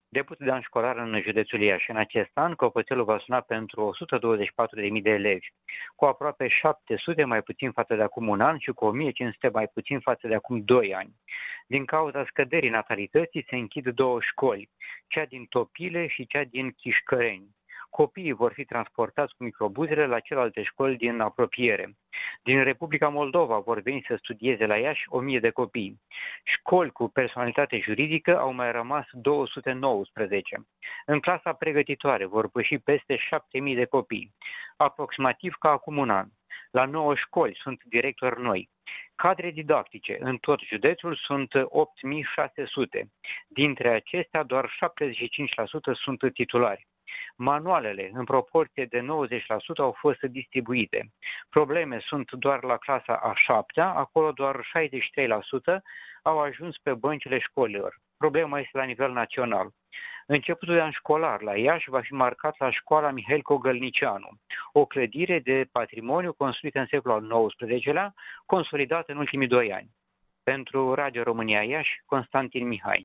Debutul de an școlar în județul Iași. În acest an, clopoțelul va suna pentru 124.000 de elevi, cu aproape 700 mai puțin față de acum un an și cu 1.500 mai puțin față de acum 2 ani. Din cauza scăderii natalității se închid două școli, cea din Topile și cea din Chișcăreni. Copiii vor fi transportați cu microbuzele la celelalte școli din apropiere. Din Republica Moldova vor veni să studieze la Iași 1.000 de copii. Școli cu personalitate juridică au mai rămas 219. În clasa pregătitoare vor păși peste 7.000 de copii, aproximativ ca acum un an. La 9 școli sunt directori noi. Cadre didactice în tot județul sunt 8.600. Dintre acestea, doar 75% sunt titulari. Manualele, în proporție de 90%, au fost distribuite. Probleme sunt doar la clasa a 7-a, acolo doar 63% au ajuns pe băncile școlilor. Problema este la nivel național. Începutul de an școlar la Iași va fi marcat la școala Mihail Cogălnicianu, o clădire de patrimoniu construită în secolul al XIX-lea, consolidată în ultimii 2 ani. Pentru Radio România Iași, Constantin Mihai.